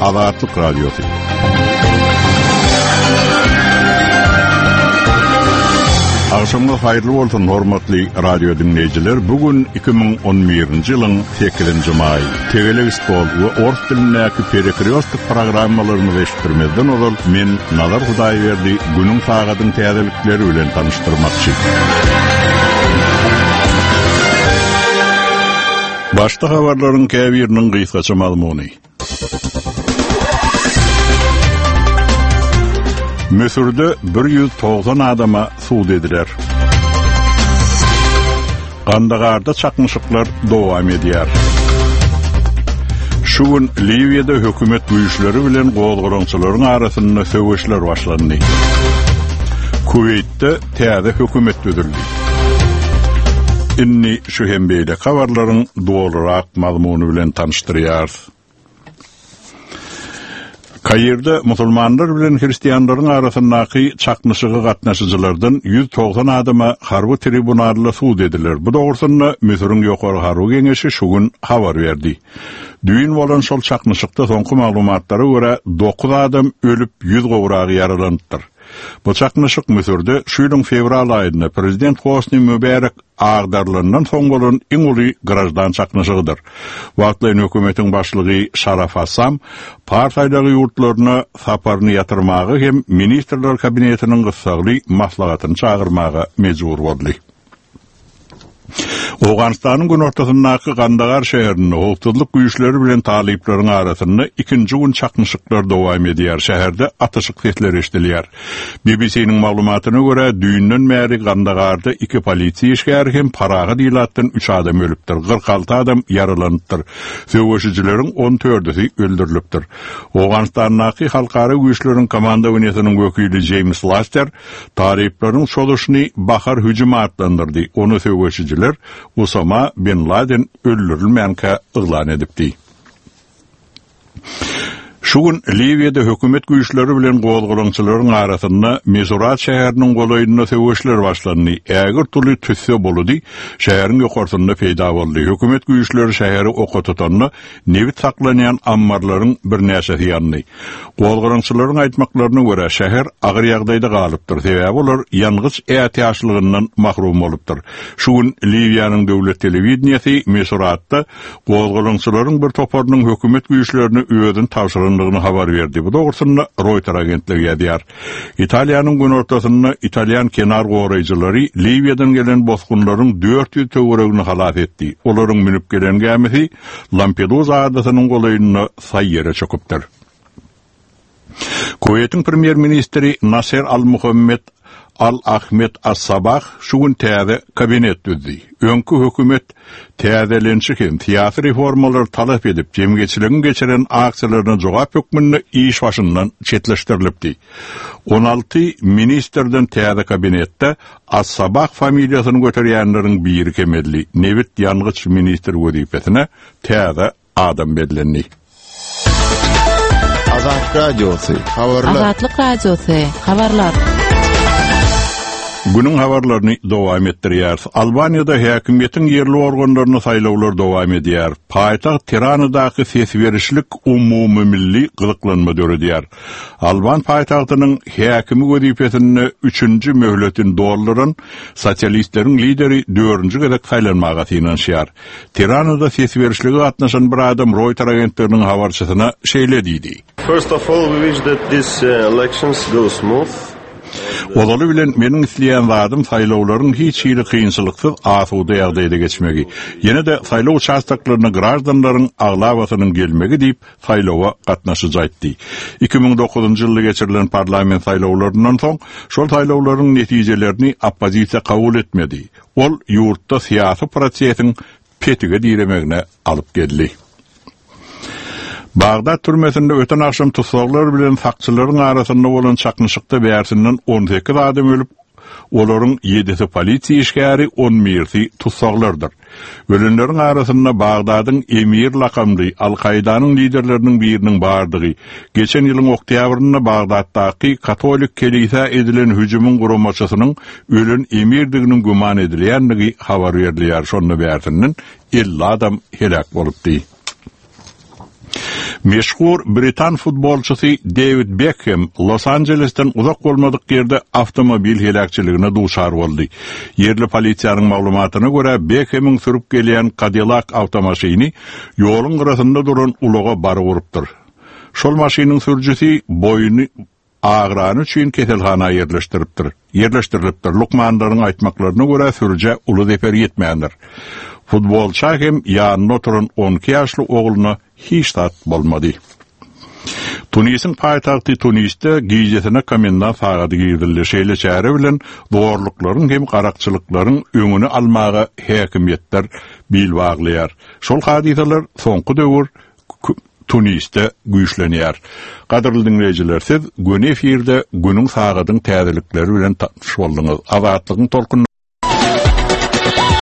Azatlyk Radiosu. Akşamda hayırlı olsun hormatly radio dinleyijiler. Bugün 2011-nji ýylyň 8-nji may. Tegelegist bol we ors dilindäki perekriostik programmalaryny beşdirmezden ol men Nazar Hudaýberdi günüň sagadyň täzelikleri bilen tanıştyrmakçy. Başta habarlaryň käbiriniň gysgaça maglumy. Mesurde 190 adama suud ediler. Kandagarda çakmışıklar dowam edýär. Şu gün Libyada hökümet güýçleri bilen gowguraňçylaryň arasynda söwüşler başlandy. Kuweytde täze hökümet düzüldi. Inni şu hembeýle habarlaryň dowlarak maglumy bilen tanıştyrýar. Kaýerdə musulmanlar bilen hristiýanlaryň arasyndaky çakmyşygy gatnaşyjylardan 190 adama harby tribunalda suud ediler. Bu dogrusyna Misiriň ýokary harby geňeşi şu gün habar berdi. Düýün bolan şol çakmyşykda soňky maglumatlary görä 9 adam ölüp 100 gowragy yaralandyr. Bu çakmyşyk Misirde şu ýylyň fevral aýynda prezident Hosni Mübarek agdarlarynyň soň bolan iň uly grajdan çakmyşygydyr. Wagtlaryň hökümetiň başlygy Şaraf Hassam partiýaly ýurtlaryna saparyny ýatyrmagy hem ministrler kabinetiniň gysgaly maslahatyny çagyrmagy mejbur boldy. Awganistanyň gün ortasyndaky Kandagar şäherinde howpsuzlyk güýçleri bilen talyplaryň arasynda ikinji gün çakmyşyklar dowam edýär. Şäherde ataşyk sesler eşdilýär. BBC-niň maglumatyna görä, düýünden bäri Kandagarda 2 polisiýa işgäri hem paraga diýilatdan 3 adam ölüpdir. 46 adam yaralandyr. Söwüşçileriň 14-i öldürilipdir. Awganistanyň halkara güýçleriň komandawynynyň wekili James Laster talyplaryň şoluşyny bahar hüjümi adlandyrdy. Onu söwüşçiler Osama bin Laden öldürilmänkä yglan edipdi. Şu gün Libyada hökümet güýçleri bilen gowguraňçylaryň arasynda Mesurat şäheriniň golaýyna söwüşler başlandy. Ägir tuly tüsse boldy, şäheriň ýokarysynda peýda boldy. Hökümet güýçleri şäheri oka tutanly nevit saklanýan ammarlaryň bir näçesi ýandy. Gowguraňçylaryň aýtmaklaryna görä, şäher agyr ýagdaýda galypdyr. Sebäbi olar ýangys ähtiýaçlygyndan mahrum bolupdyr. Şu gün Libyanyň döwlet telewizionyasy Mesuratda gowguraňçylaryň bir toparynyň hökümet güýçlerini özüň tapşyryny habar berdi. Bu dogrusyna Reuters agentligi ýetýär. Italiýanyň gün ortasynda Italiýan kenar gowraýjylary Libya'dan gelen bosgunlaryň 400 töweregini halat etdi. Olaryň minip gelen gemisi Lampedusa adasynyň golaýyna saýýere çöküpdir. Kuweytiň premier ministri Nasser al-Muhammed Al-Ahmed As-Sabah şu gün täze kabinet düzdi. Öňkü hökümet täzelenşi hem siýasy reformalar talap edip jemgyýetçiligiň geçiren aksiýalaryna jogap hökmünde iş başyndan çetleşdirilipdi. 16 ministerden täze kabinetde As-Sabah familiýasyny göterýänleriň biri kemedli. Nevit ýangıç minister wezipetine täze adam bellenli. Azatlyk Radiosu, habarlar. Azatlyk Radiosu, habarlar. Günün habarlaryny dowam etdirýär. Albaniýada häkimiýetiň ýerli organlaryny saýlawlar dowam edýär. Paýtaxt Tiranadaky sesberişlik umumy milli gyzyklanma döredýär. Alban paýtagtynyň häkimi wezipetini 3-nji möhletini doldurýan sosialistleriň lideri 4-nji gezek saýlanmaga synanýar. Tiranada sesberişlige gatnaşan bir adam Reuters agentliginiň habarçysyna şeýlediydi. First of all, we wish that these elections go smooth. Olaly bilen meniň isleýän zadym saýlawlaryň hiç ýyly kynçylyksyz asuda ýagdaýda geçmegi. Ýene de saýlaw участоklaryna gradanlaryň aglawasynyň gelmegi diýip saýlawa gatnaşyjy aýtdy. 2009-njy ýylda geçirilen parlament saýlawlaryndan soň şol saýlawlaryň netijelerini oppozisiýa kabul etmedi. Ol ýurtda syýasy prosesiň petige diýmegine alyp geldi. Bagdad türmesinde öten akşam tutsaklar bilen sakçylaryň arasynda bolan çakmyşykda bärsinden 18 adam ölüp, olaryň 7-si polisiýa işgäri, 11-si tutsaklardyr. Ölenleriň arasynda Bagdadyň Emir lakamly Al-Qaidanyň liderleriniň biriniň bardygy. Geçen ýylyň oktýabrynda Bagdaddaky katolik kilise edilen hüjümüň guramaçysynyň ölen emirdiginiň güman edilýändigi habar berilýär. Şonda bärsinden 50 adam helak bolupdy. Meşhur Britan futbolçusu David Beckham Los Angeles'ten uzak bolmadyk yerde avtomobil helakçylygyna duçar boldy. Yerli polisiýanyň maglumatyna görä Beckham'yň sürüp gelýän Cadillac awtomaşyny ýoluň gyrasynda duran ulaga bary urupdyr. Şol maşynyň sürüjüsi boyny ağrany üçin keselhana yerleştirilipdir. Lukmanlaryň aýtmaklaryna görä sürüje uly zeper ýetmändir. Futbolçy hem ýanyna oturan 12 ýaşly ogluny hiç tat bolmady. Tunisin paýtagty Tunisde giýjesine komendant sagady giýdirildi. Şeýle çäre bilen dogorluklaryň hem garakçylyklaryň öňüni almagy häkimetler bil baglaýar. Şol hadiseler soňky döwür Tunisde güýçlenýär. Gaderly dinleýijiler, siz Gönefirde günüň sagadyň täzelikleri bilen tanış boldyňyz. Azatlygyň tolkun